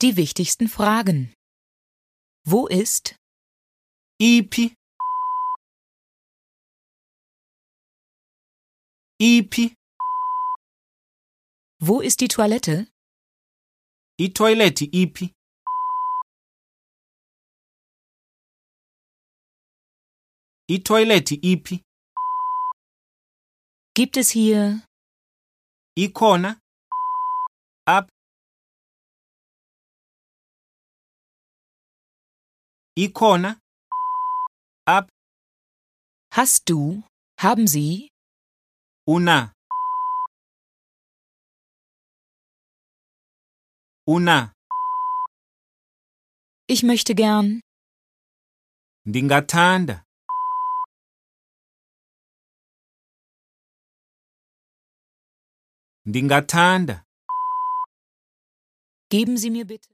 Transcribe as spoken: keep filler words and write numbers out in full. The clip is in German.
Die wichtigsten Fragen. Wo ist? Iphi? Iphi? Wo ist die Toilette? Itoilethi iphi? Itoilethi iphi? Gibt es hier? Ikhona? Apha? Ikhona? Apha? Hast du? Haben Sie? Una? Una? Ich möchte gern. Ndingathanda. Ndingathanda. Geben Sie mir bitte.